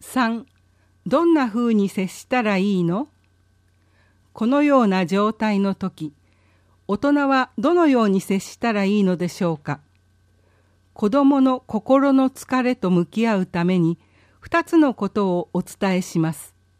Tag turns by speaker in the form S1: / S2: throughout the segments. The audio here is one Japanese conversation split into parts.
S1: 3、どんなふうに接したらいいの？このような状態の時、大人はどのように接したらいいのでしょうか。子どもの心の疲れと向き合うために2つのことをお伝えします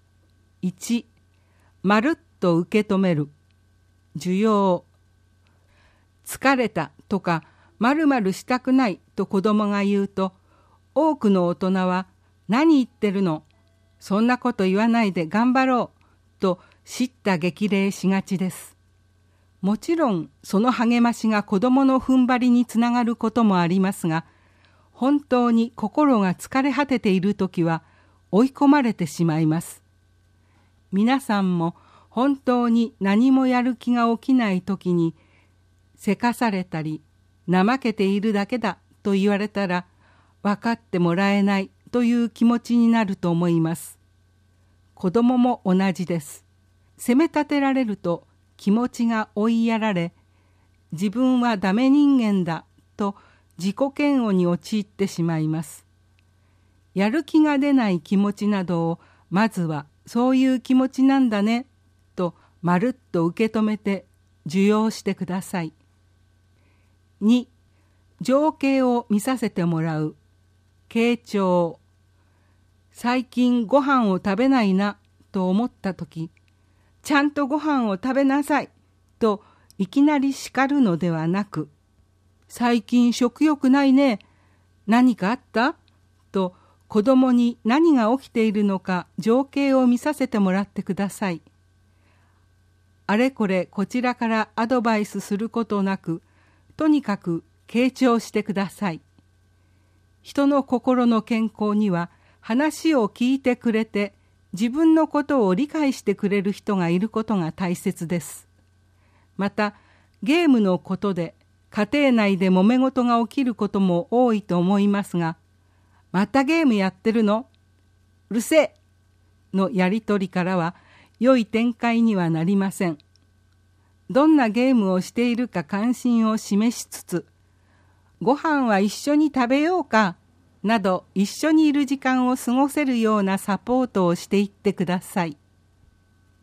S1: 。1、まるっと受け止める。受容。疲れたとかまるまるしたくないと子どもが言うと、多くの大人は何言ってるの？そんなこと言わないで頑張ろうと叱咤激励しがちです。もちろんその励ましが子どもの踏ん張りにつながることもありますが、本当に心が疲れ果てているときは追い込まれてしまいます。皆さんも本当に何もやる気が起きないときに、せかされたり怠けているだけだと言われたら、分かってもらえないという気持ちになると思います。子供も同じです。責め立てられると気持ちが追いやられ、自分はダメ人間だと自己嫌悪に陥ってしまいます。やる気が出ない気持ちなどを、まずはそういう気持ちなんだねとまるっと受け止めて受容してください。2、情景を見させてもらう。傾聴。最近ご飯を食べないなと思ったとき、ちゃんとご飯を食べなさいといきなり叱るのではなく、最近食欲ないね、何かあった？と子供に何が起きているのか情景を見させてもらってください。あれこれこちらからアドバイスすることなく、とにかく傾聴してください。人の心の健康には話を聞いてくれて自分のことを理解してくれる人がいることが大切です。またゲームのことで家庭内で揉め事が起きることも多いと思いますが、またゲームやってるの？うるせえのやりとりからは良い展開にはなりません。どんなゲームをしているか関心を示しつつ、ご飯は一緒に食べようかなど一緒にいる時間を過ごせるようなサポートをしていってください。